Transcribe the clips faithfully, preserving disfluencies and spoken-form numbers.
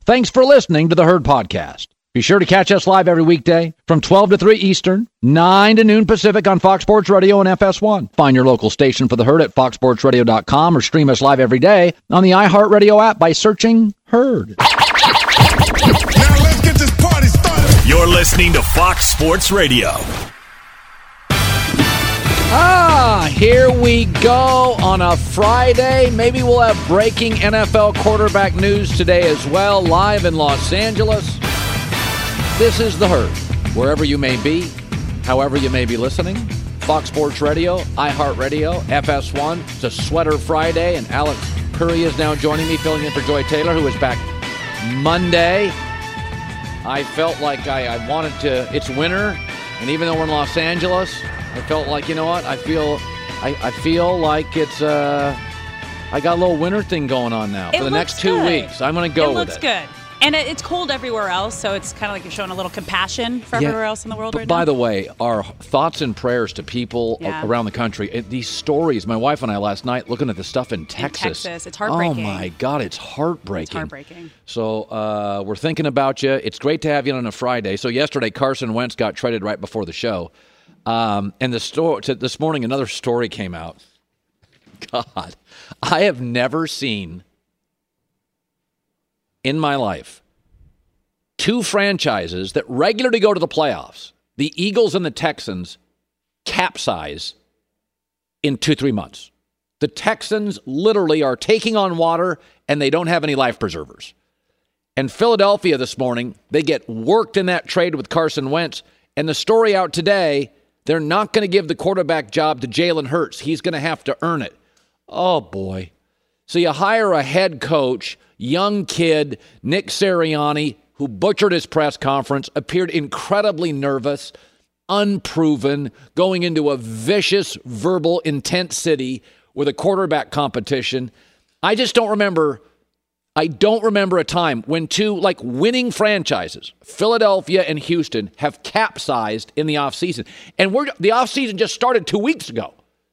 Thanks for listening to the Herd Podcast. Be sure to catch us live every weekday from twelve to three Eastern, nine to noon Pacific on Fox Sports Radio and F S one. Find your local station for the Herd at fox sports radio dot com or stream us live every day on the iHeartRadio app by searching Herd. Now let's get this party started. You're listening to Fox Sports Radio. Ah, here we go on a Friday. Maybe we'll have breaking N F L quarterback news today as well, live in Los Angeles. This is The Herd. Wherever you may be, however you may be listening, Fox Sports Radio, iHeartRadio, F S one. It's a Sweater Friday, and Alex Curry is now joining me, filling in for Joy Taylor, who is back Monday. I felt like I, I wanted to, it's winter, and even though we're in Los Angeles, I felt like, you know what, I feel I, I feel like it's, uh, I got a little winter thing going on now It for the next two good. weeks. I'm going to go it with looks it. good. And it, it's cold everywhere else, so it's kind of like you're showing a little compassion for Yeah, everywhere else in the world but right by now. the way, our thoughts and prayers to people Yeah. a- around the country. It, these stories, my wife and I last night looking at the stuff in Texas. Texas, it's heartbreaking. Oh my God, it's heartbreaking. It's heartbreaking. So uh, we're thinking about you. It's great to have you on a Friday. So yesterday, Carson Wentz got traded right before the show. Um, and the sto- t- this morning, another story came out. God, I have never seen in my life two franchises that regularly go to the playoffs, the Eagles and the Texans, capsize in two, three months. The Texans literally are taking on water, and they don't have any life preservers. And Philadelphia this morning, they get worked in that trade with Carson Wentz. And the story out today, they're not going to give the quarterback job to Jalen Hurts. He's going to have to earn it. Oh, boy. So you hire a head coach, young kid, Nick Sirianni, who butchered his press conference, appeared incredibly nervous, unproven, going into a vicious, verbal, intense city with a quarterback competition. I just don't remember, I don't remember a time when two, like, winning franchises, Philadelphia and Houston, have capsized in the offseason. And we're, the offseason just started two weeks ago.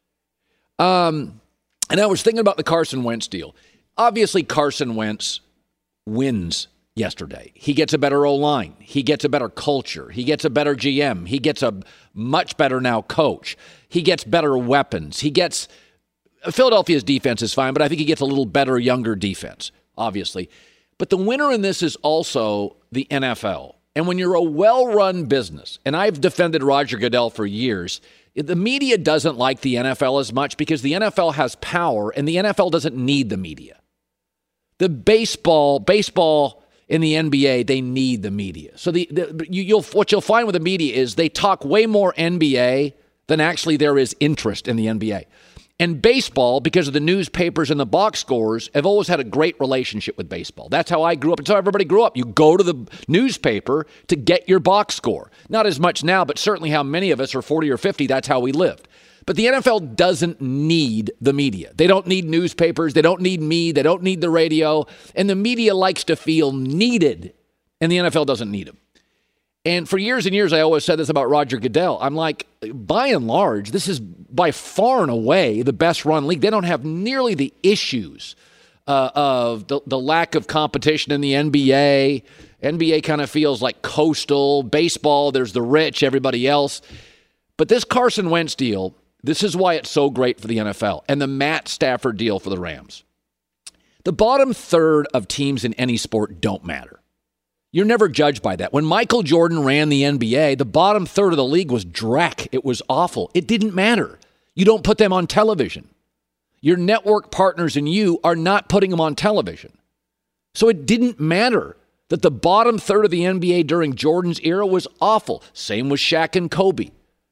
Um, and I was thinking about the Carson Wentz deal. Obviously, Carson Wentz wins yesterday. He gets a better O-line. He gets a better culture. He gets a better G M. He gets a much better now coach. He gets better weapons. He gets... Philadelphia's defense is fine, but I think he gets a little better, younger defense, obviously. But the winner in this is also the N F L. And when you're a well-run business, and I've defended Roger Goodell for years, the media doesn't like the N F L as much because the N F L has power, and the N F L doesn't need the media. The baseball, baseball in the N B A, they need the media. So the, the you, you'll what you'll find with the media is they talk way more N B A than actually there is interest in the N B A. And baseball, because of the newspapers and the box scores, have always had a great relationship with baseball. That's how I grew up. It's how everybody grew up. You go to the newspaper to get your box score. Not as much now, but certainly how many of us are forty or fifty, that's how we lived. But the N F L doesn't need the media. They don't need newspapers. They don't need me. They don't need the radio. And the media likes to feel needed, and the N F L doesn't need them. And for years and years, I always said this about Roger Goodell. I'm like, by and large, this is by far and away the best run league. They don't have nearly the issues uh, of the, the lack of competition in the N B A. N B A kind of feels like coastal. Baseball, there's the rich, everybody else. But this Carson Wentz deal, this is why it's so great for the N F L. And the Matt Stafford deal for the Rams. The bottom third of teams in any sport don't matter. You're never judged by that. When Michael Jordan ran the N B A, the bottom third of the league was dreck. It was awful. It didn't matter. You don't put them on television. Your network partners and you are not putting them on television. So it didn't matter that the bottom third of the N B A during Jordan's era was awful. Same with Shaq and Kobe.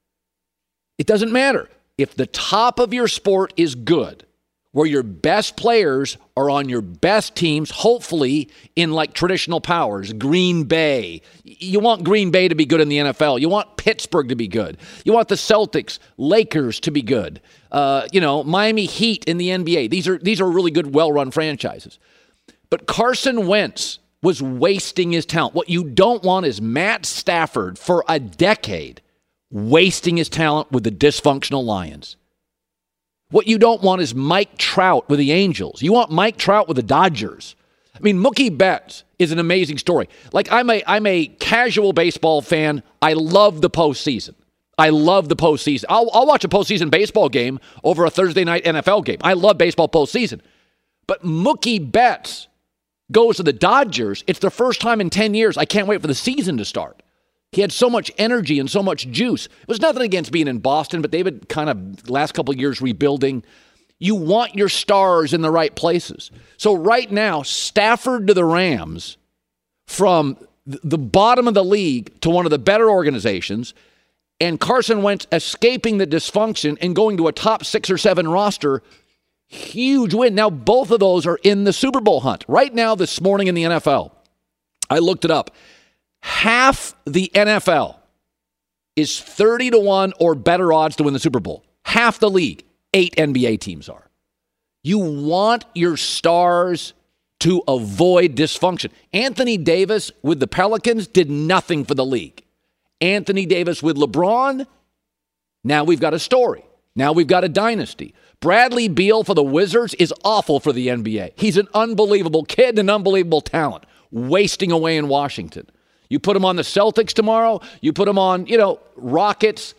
It doesn't matter. If the top of your sport is good, where your best players are on your best teams, hopefully in like traditional powers, Green Bay. You want Green Bay to be good in the N F L. You want Pittsburgh to be good. You want the Celtics, Lakers to be good. Uh, you know, Miami Heat in the N B A. These are these are really good, well-run franchises. But Carson Wentz was wasting his talent. What you don't want is Matt Stafford for a decade wasting his talent with the dysfunctional Lions. What you don't want is Mike Trout with the Angels. You want Mike Trout with the Dodgers. I mean, Mookie Betts is an amazing story. Like, I'm a I'm a casual baseball fan. I love the postseason. I love the postseason. I'll, I'll watch a postseason baseball game over a Thursday night N F L game. I love baseball postseason. But Mookie Betts goes to the Dodgers. It's the first time in ten years. I can't wait for the season to start. He had so much energy and so much juice. It was nothing against being in Boston, but they've been kind of last couple of years rebuilding. You want your stars in the right places. So right now, Stafford to the Rams, from the bottom of the league to one of the better organizations, and Carson Wentz escaping the dysfunction and going to a top six or seven roster, huge win. Now, both of those are in the Super Bowl hunt. Right now, this morning in the N F L, I looked it up. Half the N F L is thirty to one or better odds to win the Super Bowl. Half the league. Eight N B A teams are. You want your stars to avoid dysfunction. Anthony Davis with the Pelicans did nothing for the league. Anthony Davis with LeBron, now we've got a story. Now we've got a dynasty. Bradley Beal for the Wizards is awful for the N B A. He's an unbelievable kid and an unbelievable talent, wasting away in Washington. You put him on the Celtics tomorrow, you put him on, you know, Rockets.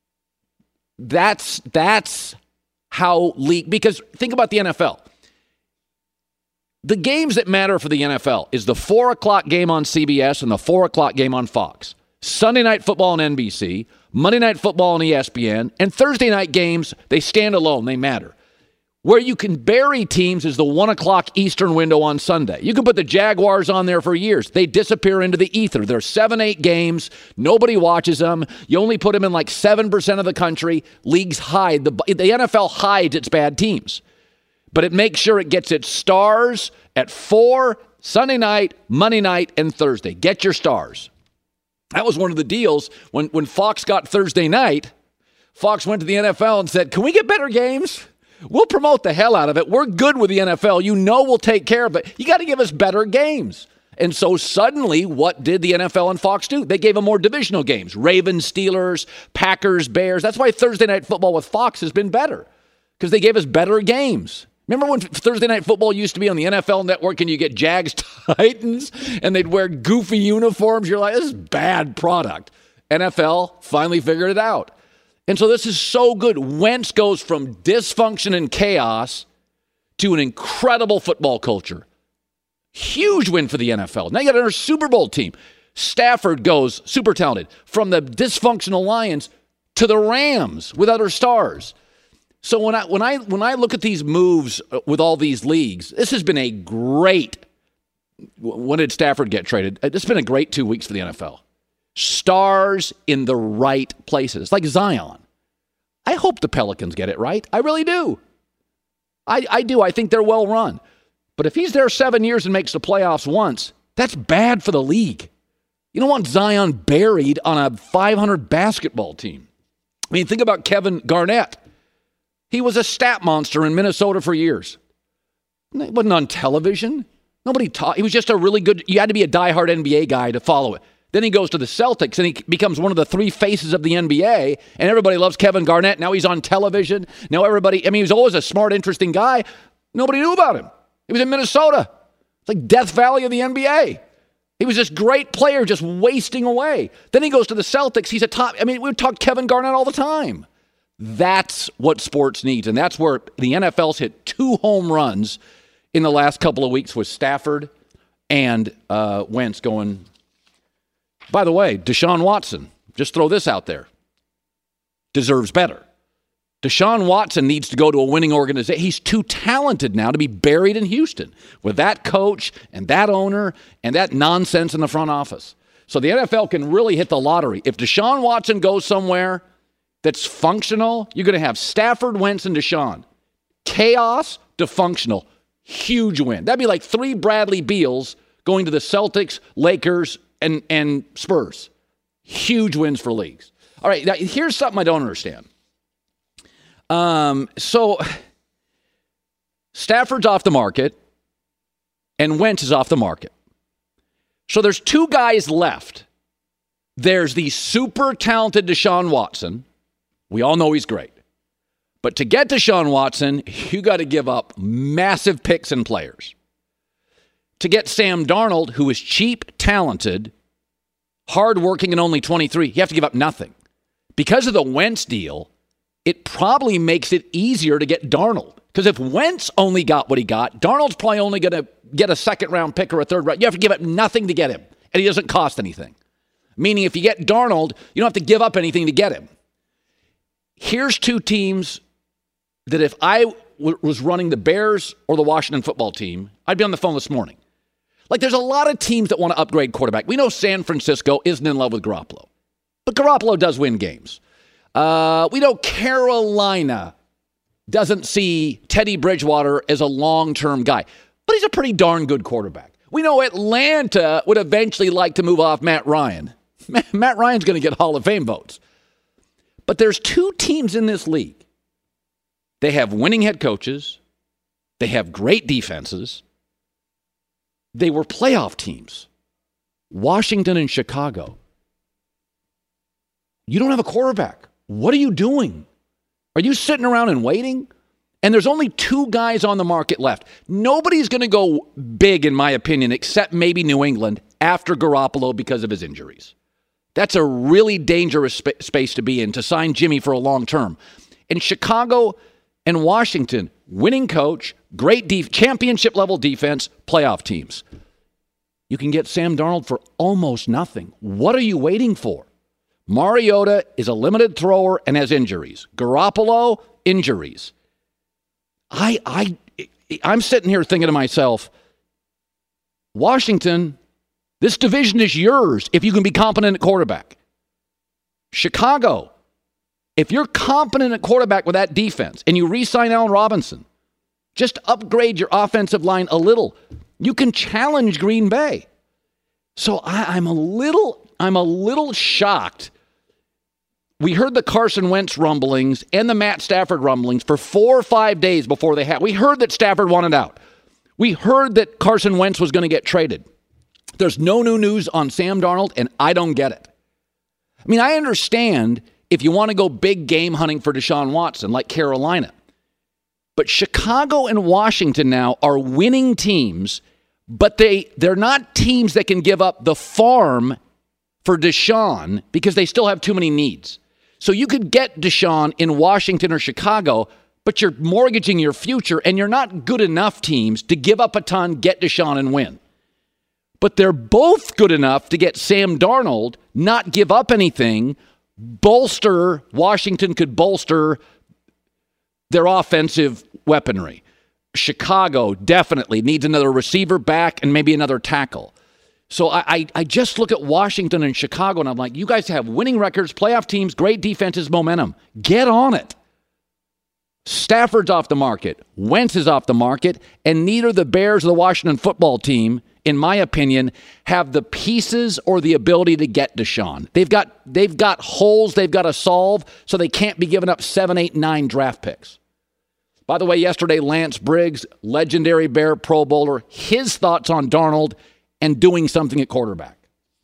That's, that's, how league, because think about the N F L. The games that matter for the N F L is the four o'clock game on C B S and the four o'clock game on Fox. Sunday Night Football on N B C, Monday Night Football on E S P N, and Thursday night games, they stand alone. They matter. Where you can bury teams is the one o'clock Eastern window on Sunday. You can put the Jaguars on there for years. They disappear into the ether. They're seven, eight games. Nobody watches them. You only put them in like seven percent of the country. Leagues hide. The, the N F L hides its bad teams. But it makes sure it gets its stars at four, Sunday night, Monday night, and Thursday. Get your stars. That was one of the deals. When, when Fox got Thursday night, Fox went to the N F L and said, can we get better games? We'll promote the hell out of it. We're good with the N F L. You know we'll take care of it. You got to give us better games. And so suddenly, what did the N F L and Fox do? They gave them more divisional games. Ravens, Steelers, Packers, Bears. That's why Thursday Night Football with Fox has been better, because they gave us better games. Remember when Thursday Night Football used to be on the N F L Network and you get Jags Titans and they'd wear goofy uniforms? You're like, this is bad product. N F L finally figured it out. And so this is so good. Wentz goes from dysfunction and chaos to an incredible football culture. Huge win for the N F L. Now you got another Super Bowl team. Stafford goes, super talented, from the dysfunctional Lions to the Rams with other stars. So when I when I when I look at these moves with all these leagues, this has been a great. When did Stafford get traded? It's been a great two weeks for the N F L. Stars in the right places, like Zion. I hope the Pelicans get it right. I really do. I, I do. I think they're well run. But if he's there seven years and makes the playoffs once, that's bad for the league. You don't want Zion buried on a five hundred basketball team. I mean, think about Kevin Garnett. He was a stat monster in Minnesota for years. He wasn't on television. Nobody taught. He was just a really good, you had to be a diehard N B A guy to follow it. Then he goes to the Celtics, and he becomes one of the three faces of the N B A, and everybody loves Kevin Garnett. Now he's on television. Now everybody, I mean, he was always a smart, interesting guy. Nobody knew about him. He was in Minnesota. It's like Death Valley of the N B A. He was this great player just wasting away. Then he goes to the Celtics. He's a top, I mean, we talk Kevin Garnett all the time. That's what sports needs, and that's where the N F L's hit two home runs in the last couple of weeks with Stafford and uh, Wentz going. By the way, Deshaun Watson, just throw this out there, deserves better. Deshaun Watson needs to go to a winning organization. He's too talented now to be buried in Houston with that coach and that owner and that nonsense in the front office. So the N F L can really hit the lottery. If Deshaun Watson goes somewhere that's functional, you're going to have Stafford, Wentz, and Deshaun. Chaos to functional. Huge win. That'd be like three Bradley Beals going to the Celtics, Lakers, and, and Spurs. Huge wins for leagues. All right, now here's something I don't understand. Um, so Stafford's off the market, and Wentz is off the market. So there's two guys left. There's the super talented Deshaun Watson. We all know he's great. But to get Deshaun Watson, you got to give up massive picks and players. to get Sam Darnold, who is cheap, talented, hardworking, and only twenty-three. You have to give up nothing. Because of the Wentz deal, it probably makes it easier to get Darnold. Because if Wentz only got what he got, Darnold's probably only going to get a second-round pick or a third round. You have to give up nothing to get him, and he doesn't cost anything. Meaning if you get Darnold, you don't have to give up anything to get him. Here's two teams that if I w- was running the Bears or the Washington football team, I'd be on the phone this morning. Like, there's a lot of teams that want to upgrade quarterback. We know San Francisco isn't in love with Garoppolo, but Garoppolo does win games. Uh, we know Carolina doesn't see Teddy Bridgewater as a long-term guy, but he's a pretty darn good quarterback. We know Atlanta would eventually like to move off Matt Ryan. Matt Ryan's going to get Hall of Fame votes. But there's two teams in this league. They have winning head coaches. They have great defenses. They were playoff teams. Washington and Chicago. You don't have a quarterback. What are you doing? Are you sitting around and waiting? And there's only two guys on the market left. Nobody's going to go big, in my opinion, except maybe New England after Garoppolo because of his injuries. That's a really dangerous sp- space to be in, to sign Jimmy for a long term. In Chicago and Washington, winning coach, great def- championship-level defense, playoff teams. You can get Sam Darnold for almost nothing. What are you waiting for? Mariota is a limited thrower and has injuries. Garoppolo, injuries. I, I, I'm sitting here thinking to myself, Washington, this division is yours if you can be competent at quarterback. Chicago, if you're competent at quarterback with that defense and you re-sign Allen Robinson, just upgrade your offensive line a little, you can challenge Green Bay. So I, I'm a little, I'm a little shocked. We heard the Carson Wentz rumblings and the Matt Stafford rumblings for four or five days before they had. We heard that Stafford wanted out. We heard that Carson Wentz was going to get traded. There's no new news on Sam Darnold, and I don't get it. I mean, I understand if you want to go big game hunting for Deshaun Watson, like Carolina. But Chicago and Washington now are winning teams, but they, they're not teams that can give up the farm for Deshaun because they still have too many needs. So you could get Deshaun in Washington or Chicago, but you're mortgaging your future, and you're not good enough teams to give up a ton, get Deshaun, and win. But they're both good enough to get Sam Darnold, not give up anything, bolster, Washington could bolster their offensive weaponry. Chicago definitely needs another receiver back and maybe another tackle. So I, I, I just look at Washington and Chicago, and I'm like, you guys have winning records, playoff teams, great defenses, momentum. Get on it. Stafford's off the market. Wentz is off the market. And neither the Bears or the Washington football team, in my opinion, have the pieces or the ability to get Deshaun. They've got, they've got holes they've got to solve, so they can't be giving up seven, eight, nine draft picks. By the way, yesterday, Lance Briggs, legendary Bear Pro Bowler, his thoughts on Darnold and doing something at quarterback.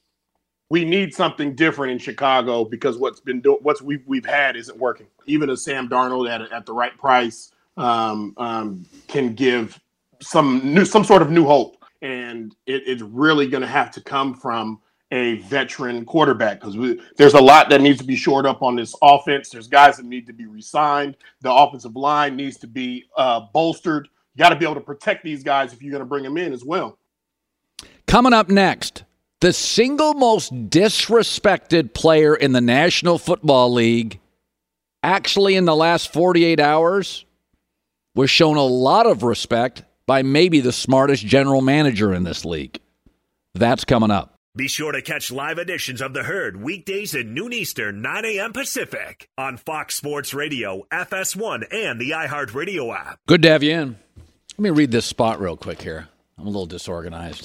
We need something different in Chicago because what's been do- what's we've we've had isn't working. Even a Sam Darnold at at the right price um, um, can give some new some sort of new hope, and it, it's really going to have to come from a veteran quarterback because there's a lot that needs to be shored up on this offense. There's guys that need to be re-signed. The offensive line needs to be uh, bolstered. You got to be able to protect these guys if you're going to bring them in as well. Coming up next, the single most disrespected player in the National Football League, actually in the last forty-eight hours, was shown a lot of respect by maybe the smartest general manager in this league. That's coming up. Be sure to catch live editions of The Herd weekdays at noon Eastern, nine a.m. Pacific on Fox Sports Radio, F S one, and the iHeartRadio app. Good to have you in. Let me read this spot real quick here. I'm a little disorganized.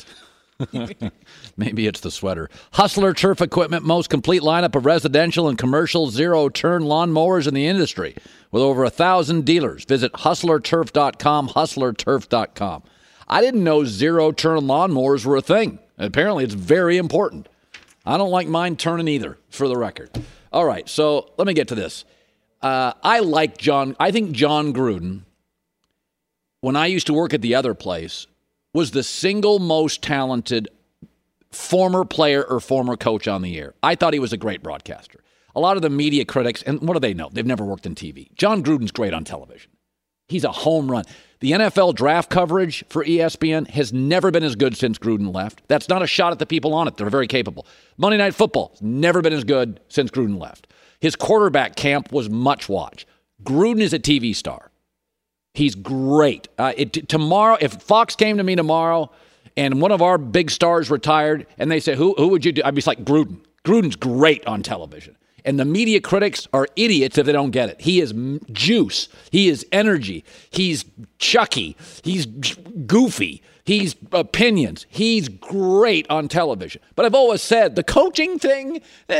Maybe it's the sweater. Hustler Turf Equipment, most complete lineup of residential and commercial zero-turn lawnmowers in the industry. With over a thousand dealers. Visit hustler turf dot com, hustler turf dot com. I didn't know zero-turn lawnmowers were a thing. Apparently, it's very important. I don't like mine turning either, for the record. All right, so let me get to this. Uh, I like John. I think John Gruden, when I used to work at the other place, was the single most talented former player or former coach on the air. I thought he was a great broadcaster. A lot of the media critics, and what do they know? They've never worked in T V. John Gruden's great on television. He's a home run. The N F L draft coverage for E S P N has never been as good since Gruden left. That's not a shot at the people on it. They're very capable. Monday Night Football has never been as good since Gruden left. His quarterback camp was much watch. Gruden is a T V star. He's great. Uh, it, t- tomorrow, if Fox came to me tomorrow and one of our big stars retired and they say, who, who would you do? I'd be like, Gruden. Gruden's great on television. And the media critics are idiots if they don't get it. He is juice. He is energy. He's Chucky. He's goofy. He's opinions. He's great on television. But I've always said the coaching thing,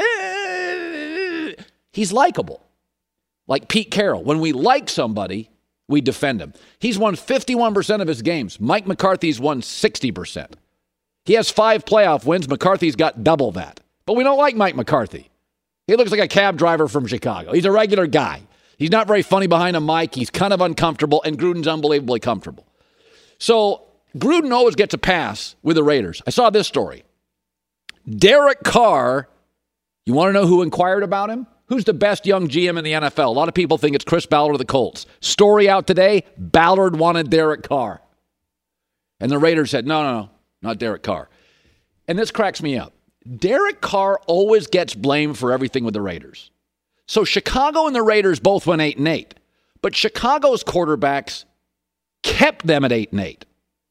eh, he's likable. Like Pete Carroll. When we like somebody, we defend him. He's won fifty-one percent of his games. Mike McCarthy's won sixty percent. He has five playoff wins. McCarthy's got double that. But we don't like Mike McCarthy. He looks like a cab driver from Chicago. He's a regular guy. He's not very funny behind a mic. He's kind of uncomfortable, and Gruden's unbelievably comfortable. So Gruden always gets a pass with the Raiders. I saw this story. Derek Carr, you want to know who inquired about him? Who's the best young G M in the N F L? A lot of people think it's Chris Ballard of the Colts. Story out today, Ballard wanted Derek Carr. And the Raiders said, no, no, no, not Derek Carr. And this cracks me up. Derek Carr always gets blamed for everything with the Raiders. So Chicago and the Raiders both went eight and eight. But Chicago's quarterbacks kept them at eight and eight.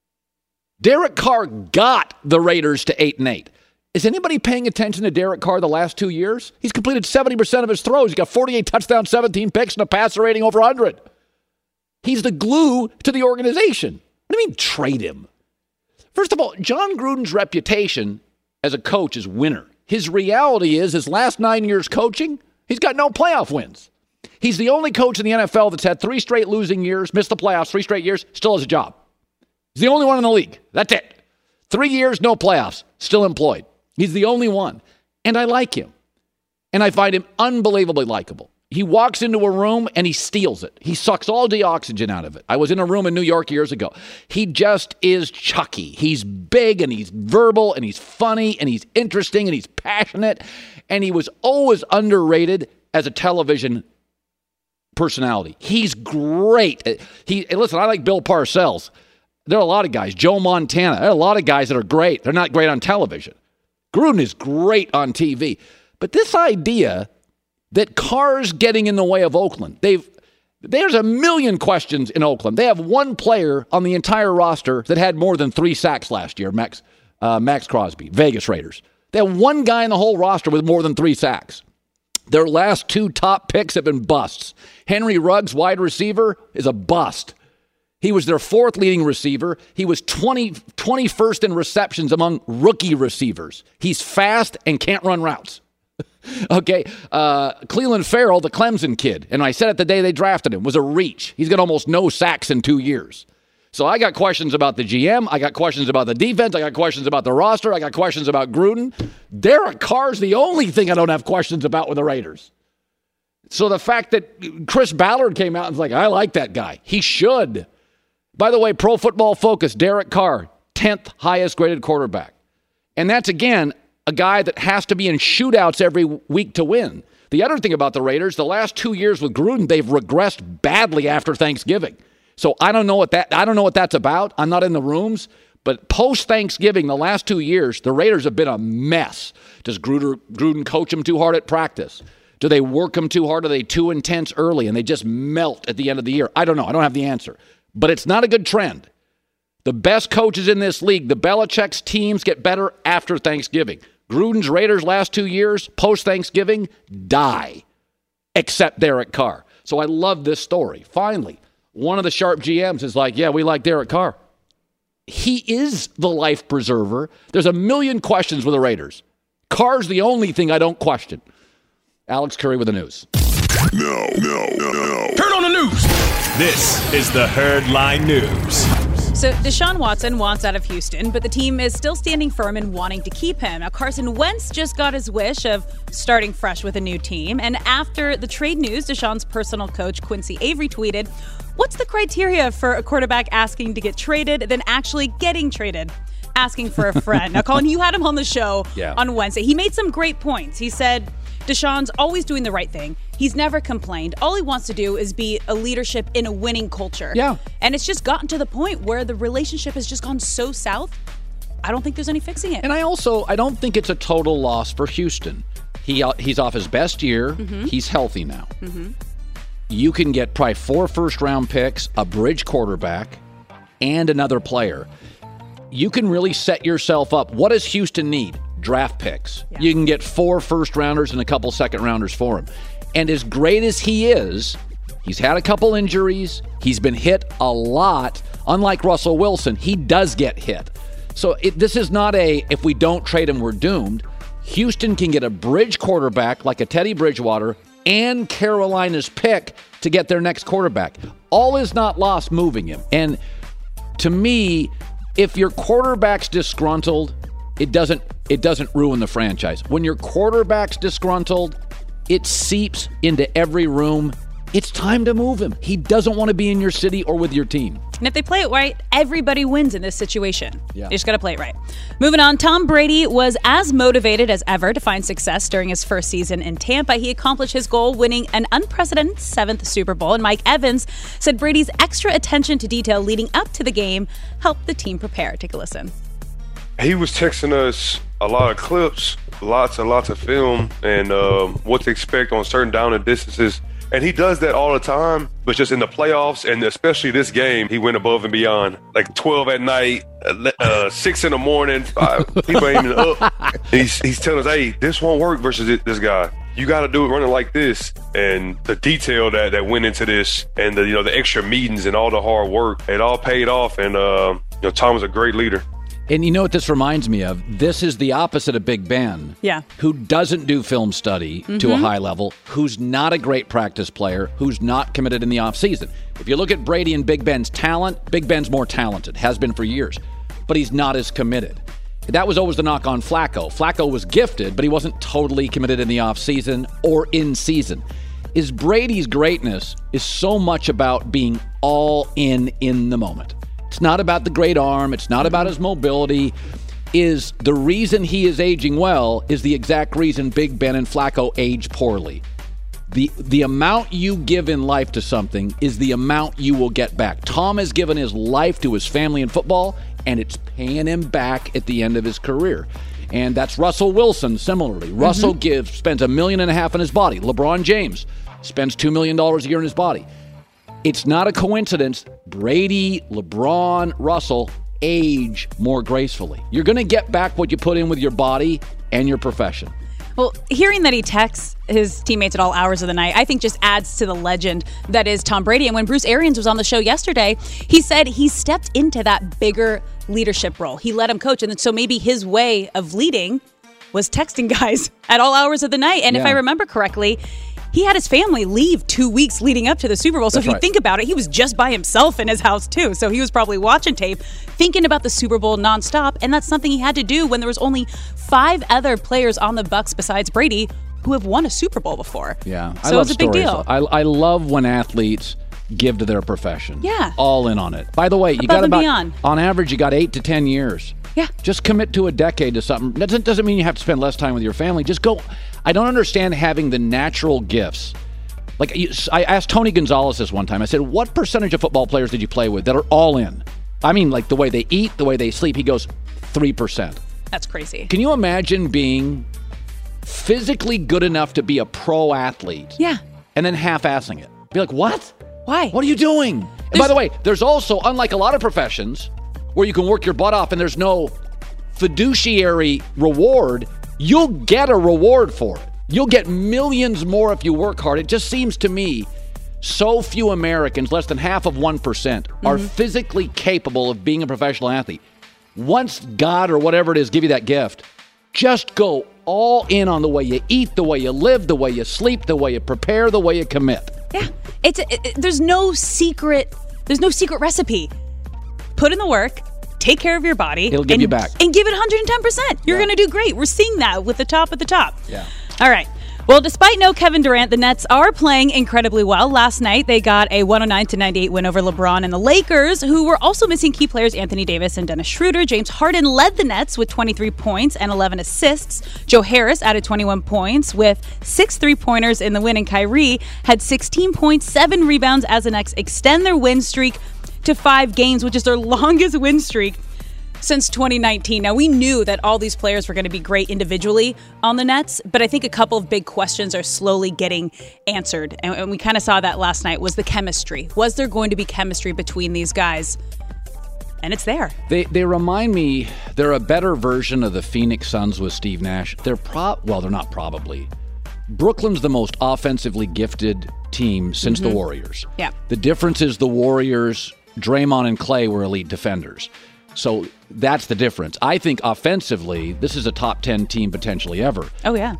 Derek Carr got the Raiders to eight and eight. Is anybody paying attention to Derek Carr the last two years? He's completed seventy percent of his throws. He's got forty-eight touchdowns, seventeen picks, and a passer rating over one hundred. He's the glue to the organization. What do you mean trade him? First of all, John Gruden's reputation as a coach is winner. His reality is his last nine years coaching, he's got no playoff wins. He's the only coach in the N F L that's had three straight losing years, missed the playoffs three straight years, still has a job. He's the only one in the league. That's it. Three years, no playoffs, still employed. He's the only one. And I like him. And I find him unbelievably likable. He walks into a room and he steals it. He sucks all the oxygen out of it. I was in a room in New York years ago. He just is Chucky. He's big and he's verbal and he's funny and he's interesting and he's passionate. And he was always underrated as a television personality. He's great. He listen, I like Bill Parcells. There are a lot of guys. Joe Montana. There are a lot of guys that are great. They're not great on television. Gruden is great on T V. But this idea that Carr's getting in the way of Oakland, they've there's a million questions in Oakland. They have one player on the entire roster that had more than three sacks last year, Max, uh, Max Crosby, Vegas Raiders. They have one guy in the whole roster with more than three sacks. Their last two top picks have been busts. Henry Ruggs, wide receiver, is a bust. He was their fourth leading receiver. He was twenty, twenty-first in receptions among rookie receivers. He's fast and can't run routes. Okay, uh, Cleveland Farrell, the Clemson kid, and I said it the day they drafted him, was a reach. He's got almost no sacks in two years. So I got questions about the G M. I got questions about the defense. I got questions about the roster. I got questions about Gruden. Derek Carr's the only thing I don't have questions about with the Raiders. So the fact that Chris Ballard came out and was like, I like that guy. He should. By the way, Pro Football Focus, Derek Carr, tenth highest graded quarterback. And that's, again, a guy that has to be in shootouts every week to win. The other thing about the Raiders, the last two years with Gruden, they've regressed badly after Thanksgiving. So I don't know what that I don't know what that's about. I'm not in the rooms. But post-Thanksgiving, the last two years, the Raiders have been a mess. Does Gruden, Gruden coach them too hard at practice? Do they work them too hard? Are they too intense early and they just melt at the end of the year? I don't know. I don't have the answer. But it's not a good trend. The best coaches in this league, the Belichick's teams get better after Thanksgiving. Gruden's Raiders last two years, post-Thanksgiving, die, except Derek Carr. So I love this story. Finally, one of the sharp G Ms is like, yeah, we like Derek Carr. He is the life preserver. There's a million questions with the Raiders. Carr's the only thing I don't question. Alex Curry with the news. No, no, no, no. Turn on the news. This is the Herd Line News. So Deshaun Watson wants out of Houston, but the team is still standing firm in wanting to keep him. Now, Carson Wentz just got his wish of starting fresh with a new team. And after the trade news, Deshaun's personal coach, Quincy Avery, tweeted, What's the criteria for a quarterback asking to get traded, then actually getting traded? Asking for a friend. Now, Colin, you had him on the show yeah. on Wednesday. He made some great points. He said Deshaun's always doing the right thing. He's never complained. All he wants to do is be a leadership in a winning culture. Yeah. And it's just gotten to the point where the relationship has just gone so south. I don't think there's any fixing it. And I also, I don't think it's a total loss for Houston. He uh, He's off his best year. Mm-hmm. He's healthy now. Mm-hmm. You can get probably four first-round picks, a bridge quarterback, and another player. You can really set yourself up. What does Houston need? Draft picks. Yeah. You can get four first-rounders and a couple second-rounders for him. And as great as he is, he's had a couple injuries. He's been hit a lot. Unlike Russell Wilson, he does get hit. So it, this is not a, if we don't trade him, we're doomed. Houston can get a bridge quarterback like a Teddy Bridgewater and Carolina's pick to get their next quarterback. All is not lost moving him. And to me, if your quarterback's disgruntled, it doesn't it doesn't ruin the franchise. When your quarterback's disgruntled, it seeps into every room. It's time to move him. He doesn't want to be in your city or with your team. And if they play it right, everybody wins in this situation. Yeah. They just got to play it right. Moving on, Tom Brady was as motivated as ever to find success during his first season in Tampa. He accomplished his goal, winning an unprecedented seventh Super Bowl. And Mike Evans said Brady's extra attention to detail leading up to the game helped the team prepare. Take a listen. He was texting us a lot of clips, lots and lots of film, and um, what to expect on certain down and distances. And he does that all the time, but just in the playoffs, and especially this game, he went above and beyond. Like twelve at night, uh, six in the morning, five, people ain't even up. He's, he's telling us, hey, this won't work versus this guy. You got to do it running like this. And the detail that, that went into this, and the you know the extra meetings and all the hard work, it all paid off. And uh, you know, Tom was a great leader. And you know what this reminds me of? This is the opposite of Big Ben. Yeah. Who doesn't do film study mm-hmm. to a high level, who's not a great practice player, who's not committed in the offseason. If you look at Brady and Big Ben's talent, Big Ben's more talented, has been for years, but he's not as committed. That was always the knock on Flacco. Flacco was gifted, but he wasn't totally committed in the offseason or in season. Is Brady's greatness is so much about being all in in the moment. It's not about the great arm. It's not about his mobility. Is the reason he is aging well is the exact reason Big Ben and Flacco age poorly. The the amount you give in life to something is the amount you will get back. Tom has given his life to his family in football, and it's paying him back at the end of his career. And that's Russell Wilson similarly. Mm-hmm. Russell gives spends a million and a half on his body. LeBron James spends two million dollars a year on his body. It's not a coincidence. Brady, LeBron, Russell age more gracefully. You're going to get back what you put in with your body and your profession. Well, hearing that he texts his teammates at all hours of the night, I think just adds to the legend that is Tom Brady. And when Bruce Arians was on the show yesterday, he said he stepped into that bigger leadership role. He let him coach. And so maybe his way of leading was texting guys at all hours of the night. And yeah. if I remember correctly, he had his family leave two weeks leading up to the Super Bowl. So That's if you right. think about it, he was just by himself in his house too. So he was probably watching tape, thinking about the Super Bowl nonstop. And that's something he had to do when there was only five other players on the Bucs besides Brady who have won a Super Bowl before. Yeah. So I love it was a big stories. deal. I, I love when athletes give to their profession. Yeah. All in on it. By the way, you Above got and about, beyond. on average, you got eight to ten years. Yeah. Just commit to a decade to something. That doesn't, doesn't mean you have to spend less time with your family. Just go. I don't understand having the natural gifts. Like, I asked Tony Gonzalez this one time. I said, what percentage of football players did you play with that are all in? I mean, like the way they eat, the way they sleep. He goes, three percent. That's crazy. Can you imagine being physically good enough to be a pro athlete? Yeah. And then half-assing it? Be like, what? Why? What are you doing? There's, and by the way, there's also, unlike a lot of professions where you can work your butt off and there's no fiduciary reward, you'll get a reward for it. You'll get millions more if you work hard. It just seems to me so few Americans, less than half of one percent, mm-hmm. are physically capable of being a professional athlete. Once God or whatever it is give you that gift, just go all in on the way you eat, the way you live, the way you sleep, the way you prepare, the way you commit. Yeah. It's it, it, there's no secret. There's no secret recipe. Put in the work. Take care of your body. It'll give and, you back. And give it one hundred ten percent. You're Yeah. going to do great. We're seeing that with the top at the top. Yeah. All right. Well, despite no Kevin Durant, the Nets are playing incredibly well. Last night, they got a one oh nine to ninety-eight win over LeBron and the Lakers, who were also missing key players Anthony Davis and Dennis Schroeder. James Harden led the Nets with twenty-three points and eleven assists. Joe Harris added twenty-one points with six three-pointers in the win, and Kyrie had sixteen points, seven rebounds as the Nets extend their win streak to five games, which is their longest win streak since twenty nineteen. Now, we knew that all these players were going to be great individually on the Nets, but I think a couple of big questions are slowly getting answered. And, and we kind of saw that last night, was the chemistry. Was there going to be chemistry between these guys? And it's there. They they remind me, they're a better version of the Phoenix Suns with Steve Nash. They're pro well, they're not probably. Brooklyn's the most offensively gifted team since mm-hmm. the Warriors. Yeah. The difference is the Warriors, Draymond and Clay were elite defenders. So that's the difference. I think offensively, this is a top ten team potentially ever. Oh, yeah.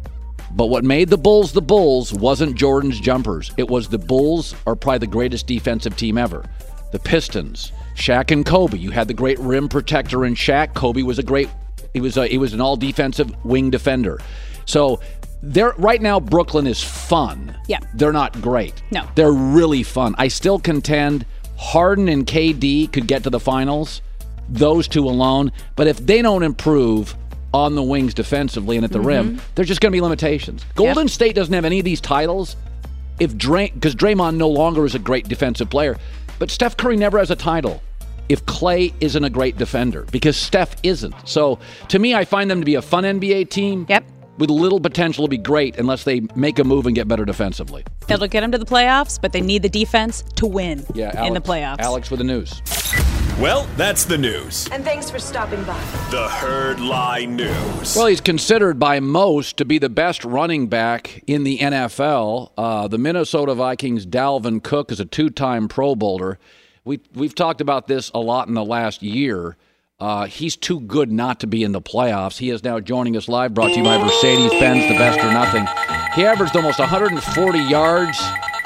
But what made the Bulls the Bulls wasn't Jordan's jumpers. It was the Bulls are probably the greatest defensive team ever. The Pistons, Shaq and Kobe. You had the great rim protector in Shaq. Kobe was a great, he was a, he was an all-defensive wing defender. So they're, right now, Brooklyn is fun. Yeah. They're not great. No. They're really fun. I still contend Harden and K D could get to the finals. Those two alone. But if they don't improve on the wings defensively and at the mm-hmm. rim, there's just going to be limitations. Golden yep. State doesn't have any of these titles if Dray- because Draymond no longer is a great defensive player. But Steph Curry never has a title if Clay isn't a great defender, because Steph isn't. So to me, I find them to be a fun N B A team. Yep. With little potential to be great unless they make a move and get better defensively. It'll get them to the playoffs, but they need the defense to win yeah, Alex, in the playoffs. Alex with the news. Well, that's the news. And thanks for stopping by. The Herd Lie News. Well, he's considered by most to be the best running back in the N F L. Uh, the Minnesota Vikings' Dalvin Cook is a two-time Pro Bowler. We, we've talked about this a lot in the last year. Uh, he's too good not to be in the playoffs. He is now joining us live, brought to you by Mercedes-Benz, the best or nothing. He averaged almost one hundred forty yards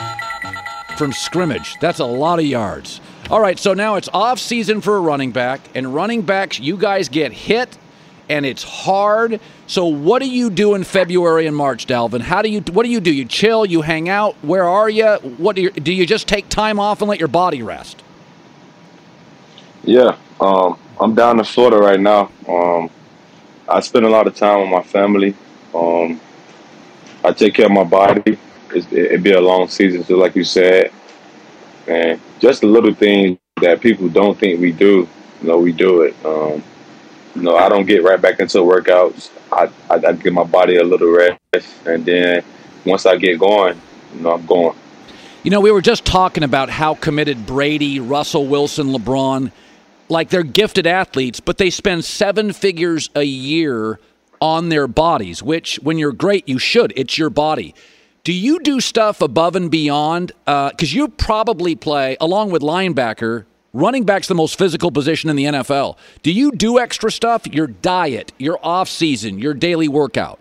from scrimmage. That's a lot of yards. All right, so now it's off season for a running back, and running backs, you guys get hit, and it's hard. So what do you do in February and March, Dalvin? How do you? What do you do? You chill? You hang out? Where are you? What do you? Do you just take time off and let your body rest? Yeah, um, I'm down in Florida right now. Um, I spend a lot of time with my family. Um, I take care of my body. It's, it'd be a long season, so like you said. And just the little things that people don't think we do, you know, we do it. Um, you know, I don't get right back into workouts. I, I, I give my body a little rest, and then once I get going, you know, I'm going. You know, we were just talking about how committed Brady, Russell Wilson, LeBron, like they're gifted athletes, but they spend seven figures a year on their bodies, which when you're great, you should. It's your body. Do you do stuff above and beyond? Because uh, you probably play, along with linebacker, running back's the most physical position in the N F L. Do you do extra stuff? Your diet, your off season, your daily workout?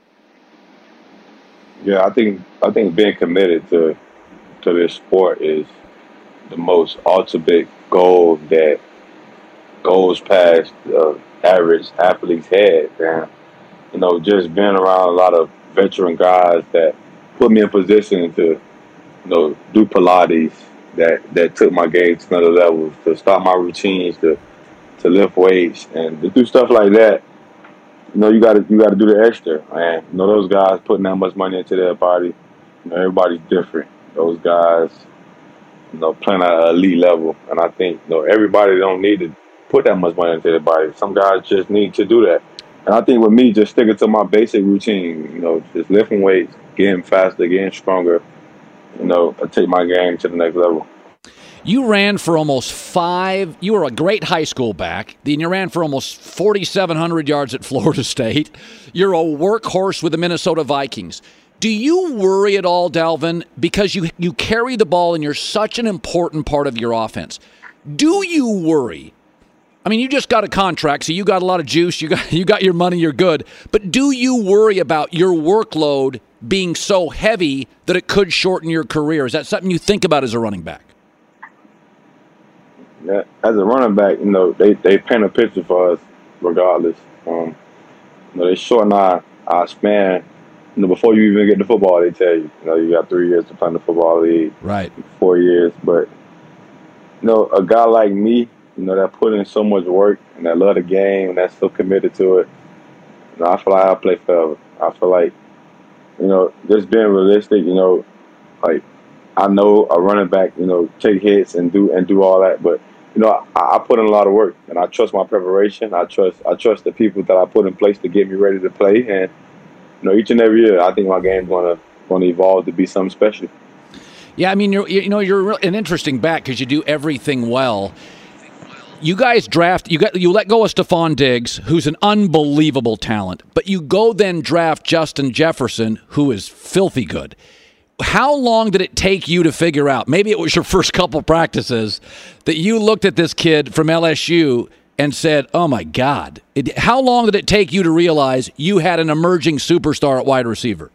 Yeah, I think I think being committed to to this sport is the most ultimate goal that goes past the average athlete's head. And, you know, just being around a lot of veteran guys that put me in position to, you know, do Pilates, that, that took my game to another level, to start my routines, to to lift weights, and to do stuff like that. You know, you got to you got to do the extra, and you know those guys putting that much money into their body. You know, everybody's different. Those guys, you know, playing at an elite level, and I think you know everybody don't need to put that much money into their body. Some guys just need to do that, and I think with me, just sticking to my basic routine, you know, just lifting weights, getting faster, getting stronger, you know, I take my game to the next level. You ran for almost five. You were a great high school back. Then you ran for almost forty-seven hundred yards at Florida State. You're a workhorse with the Minnesota Vikings. Do you worry at all, Dalvin, because you you carry the ball and you're such an important part of your offense? Do you worry? I mean, you just got a contract, so you got a lot of juice. You got you got your money. You're good. But do you worry about your workload being so heavy that it could shorten your career? Is that something you think about as a running back? Yeah, as a running back, you know, they, they paint a picture for us regardless. Um, you know, they shorten our, our span you know, before you even get to football, they tell you, you know, you got three years to play in the football league. Right. Four years. But, you know, a guy like me, you know, that put in so much work and that love the game and that's so committed to it, you know, I feel like I'll play forever. I feel like, you know, just being realistic, you know, like, I know a running back, you know, take hits and do and do all that, but you know, I, I put in a lot of work, and I trust my preparation. I trust I trust the people that I put in place to get me ready to play, and you know, each and every year, I think my game's gonna gonna evolve to be something special. Yeah, I mean, you're you know you're an interesting back because you do everything well. You guys draft you got you let go of Stephon Diggs, who's an unbelievable talent, but you go then draft Justin Jefferson, who is filthy good. How long did it take you to figure out, maybe it was your first couple practices, that you looked at this kid from L S U and said, oh, my God. It, how long did it take you to realize you had an emerging superstar at wide receiver?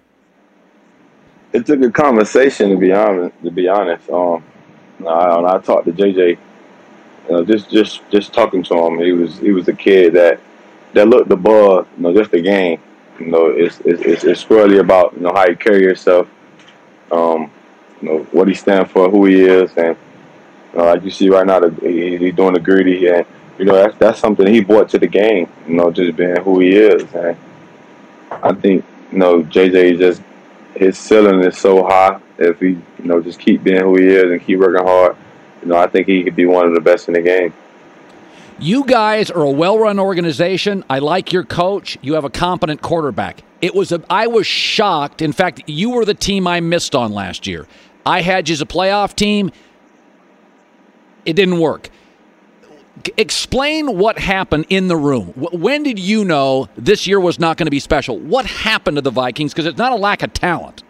It took a conversation, to be honest. To be honest, um, I, I talked to J J. You know, just, just, just talking to him. He was, he was a kid that, that looked above, you know, just the game. You know, it's, it's, it's really about, you know, how you carry yourself. Um, you know, what he stands for, who he is, and uh, like you see right now, the, he, he's doing the gritty, and you know that's that's something he brought to the game. You know, just being who he is, and I think you know J J just his ceiling is so high. If he you know just keep being who he is and keep working hard, you know I think he could be one of the best in the game. You guys are a well-run organization. I like your coach. You have a competent quarterback. It was a, I was shocked. In fact, you were the team I missed on last year. I had you as a playoff team. It didn't work. Explain what happened in the room. When did you know this year was not going to be special? What happened to the Vikings? Because it's not a lack of talent.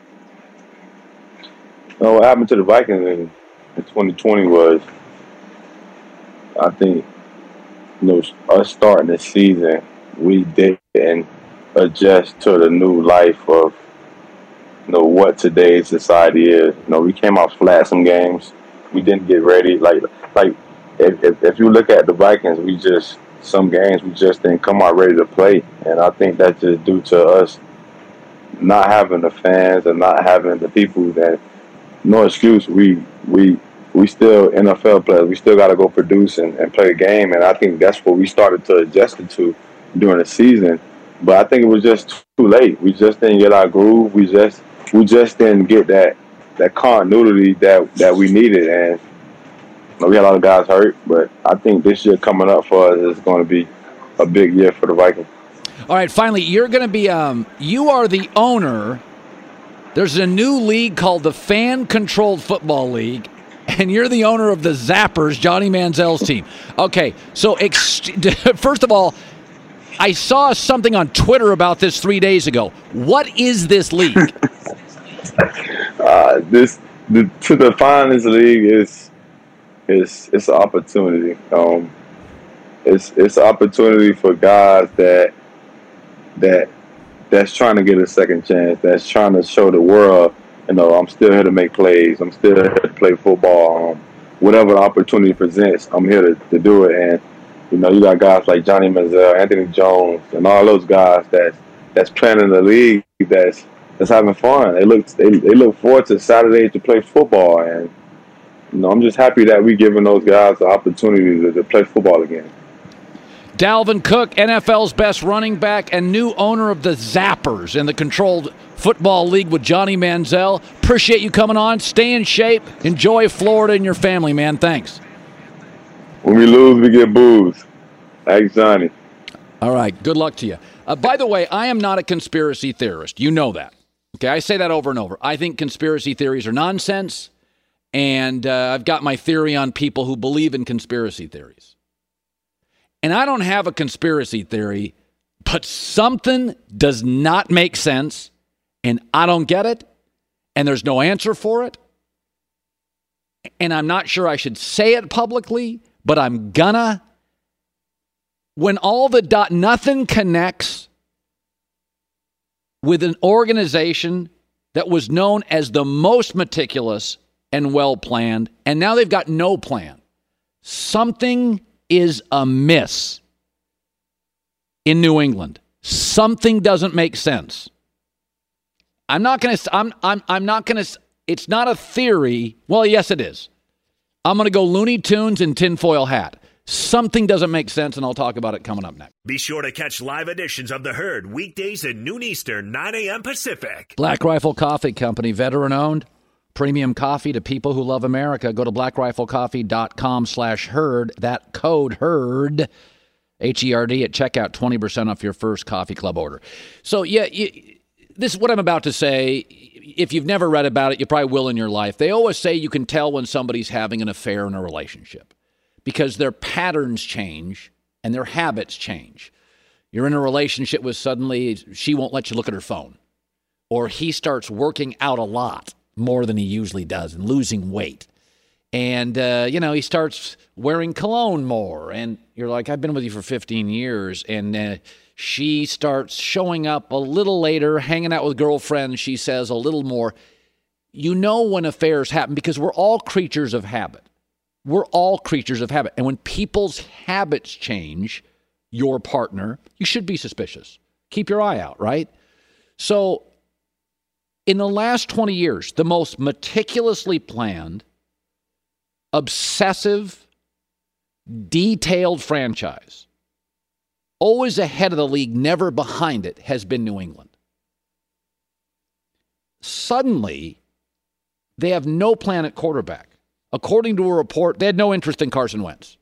Well, what happened to the Vikings in, in twenty twenty was, I think, you know, us starting the season, we didn't adjust to the new life of, you know, what today's society is. You know, we came out flat some games. We didn't get ready. Like, like if, if, if you look at the Vikings, we just, some games we just didn't come out ready to play. And I think that's just due to us not having the fans and not having the people that, no excuse, we, we, we still N F L players. We still got to go produce and, and play the game. And I think that's what we started to adjust to during the season. But I think it was just too late. We just didn't get our groove. We just we just didn't get that that continuity that, that we needed. And you know, we had a lot of guys hurt. But I think this year coming up for us is going to be a big year for the Vikings. All right, finally, you're going to be um, – you are the owner. There's a new league called the Fan-Controlled Football League. And you're the owner of the Zappers, Johnny Manziel's team. Okay, so ex- first of all, I saw something on Twitter about this three days ago. What is this league? uh, this the, to define this league is is it's an opportunity. Um, it's it's an opportunity for guys that that that's trying to get a second chance. That's trying to show the world, you know, I'm still here to make plays. I'm still here to play football. Um, whatever the opportunity presents, I'm here to, to do it. And, you know, you got guys like Johnny Manziel, Anthony Jones, and all those guys that's that's playing in the league that's that's having fun. They look they, they look forward to Saturday to play football. And, you know, I'm just happy that we're giving those guys the opportunity to, to play football again. Dalvin Cook, N F L's best running back and new owner of the Zappers in the Controlled Football League with Johnny Manziel. Appreciate you coming on. Stay in shape. Enjoy Florida and your family, man. Thanks. When we lose, we get booze. Thanks, Johnny. All right. Good luck to you. Uh, by the way, I am not a conspiracy theorist. You know that. Okay, I say that over and over. I think conspiracy theories are nonsense, and uh, I've got my theory on people who believe in conspiracy theories. And I don't have a conspiracy theory, but something does not make sense, and I don't get it, and there's no answer for it, and I'm not sure I should say it publicly, but I'm gonna. When all the dot, nothing connects with an organization that was known as the most meticulous and well-planned, and now they've got no plan. Something is amiss in New England. Something doesn't make sense. I'm not going to, I'm, I'm, I'm not going to, it's not a theory. Well, yes, it is. I'm going to go Looney Tunes and tinfoil hat. Something doesn't make sense, and I'll talk about it coming up next. Be sure to catch live editions of The Herd weekdays at noon Eastern, nine a.m. Pacific. Black Rifle Coffee Company, veteran-owned, premium coffee to people who love America. Go to blackriflecoffee.com slash herd. That code HERD, H E R D, at checkout, twenty percent off your first coffee club order. So, yeah, you, this is what I'm about to say. If you've never read about it, you probably will in your life. They always say you can tell when somebody's having an affair in a relationship because their patterns change and their habits change. You're in a relationship with suddenly she won't let you look at her phone, or he starts working out a lot more than he usually does and losing weight. And, uh, you know, he starts wearing cologne more. And you're like, I've been with you for fifteen years. And uh, she starts showing up a little later, hanging out with girlfriends, she says a little more. You know when affairs happen because we're all creatures of habit. We're all creatures of habit. And when people's habits change, your partner, you should be suspicious. Keep your eye out, right? So in the last twenty years, the most meticulously planned, obsessive, detailed franchise, always ahead of the league, never behind it, has been New England. Suddenly, they have no plan at quarterback. According to a report, they had no interest in Carson Wentz.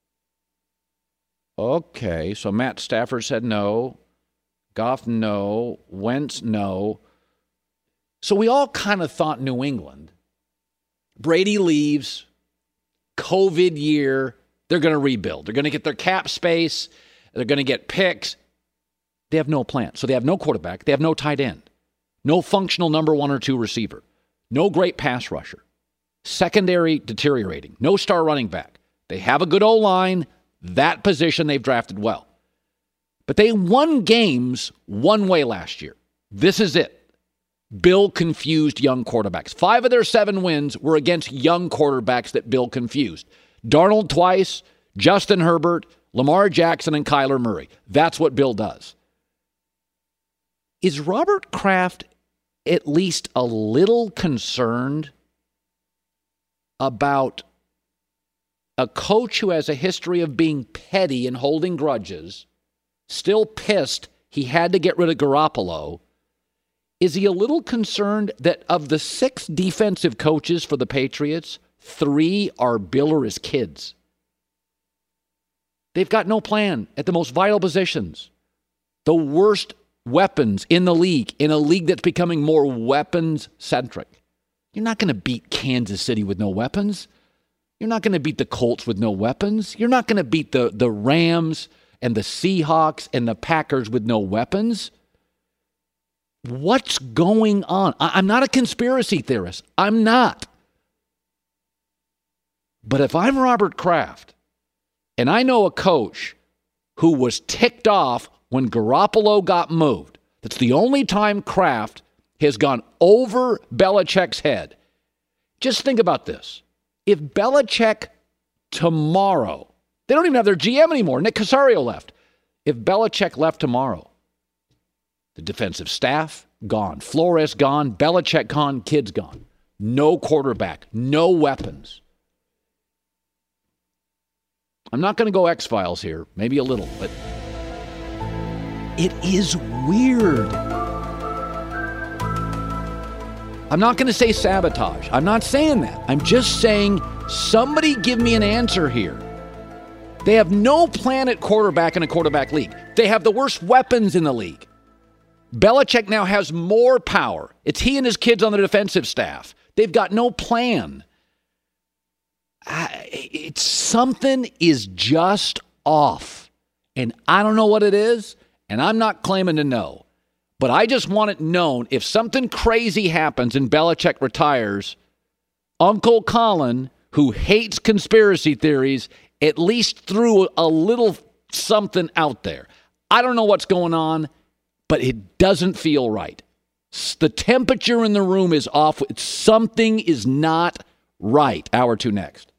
Okay, so Matt Stafford said no. Goff, no. Wentz, no. So we all kind of thought New England. Brady leaves. COVID year. They're going to rebuild. They're going to get their cap space. They're going to get picks. They have no plan. So they have no quarterback. They have no tight end. No functional number one or two receiver. No great pass rusher. Secondary deteriorating. No star running back. They have a good O-line. That position they've drafted well. But they won games one way last year. This is it. Bill confused young quarterbacks. Five of their seven wins were against young quarterbacks that Bill confused. Darnold twice, Justin Herbert, Lamar Jackson, and Kyler Murray. That's what Bill does. Is Robert Kraft at least a little concerned about a coach who has a history of being petty and holding grudges, still pissed he had to get rid of Garoppolo? Is he a little concerned that of the six defensive coaches for the Patriots, three are Bill or his kids? They've got no plan at the most vital positions. The worst weapons in the league, in a league that's becoming more weapons-centric. You're not going to beat Kansas City with no weapons. You're not going to beat the Colts with no weapons. You're not going to beat the, the Rams and the Seahawks and the Packers with no weapons. What's going on? I, I'm not a conspiracy theorist. I'm not. But if I'm Robert Kraft, and I know a coach who was ticked off when Garoppolo got moved, that's the only time Kraft has gone over Belichick's head. Just think about this. If Belichick tomorrow, they don't even have their G M anymore. Nick Casario left. If Belichick left tomorrow, the defensive staff gone, Flores gone, Belichick gone, kids gone. No quarterback, no weapons. I'm not going to go X-Files here, maybe a little, but it is weird. I'm not going to say sabotage. I'm not saying that. I'm just saying somebody give me an answer here. They have no plan at quarterback in a quarterback league. They have the worst weapons in the league. Belichick now has more power. It's he and his kids on the defensive staff. They've got no plan. I, it's something is just off. And I don't know what it is, and I'm not claiming to know. But I just want it known, if something crazy happens and Belichick retires, Uncle Colin, who hates conspiracy theories, at least threw a little something out there. I don't know what's going on, but it doesn't feel right. The temperature in the room is off. Something is not right. Hour two next.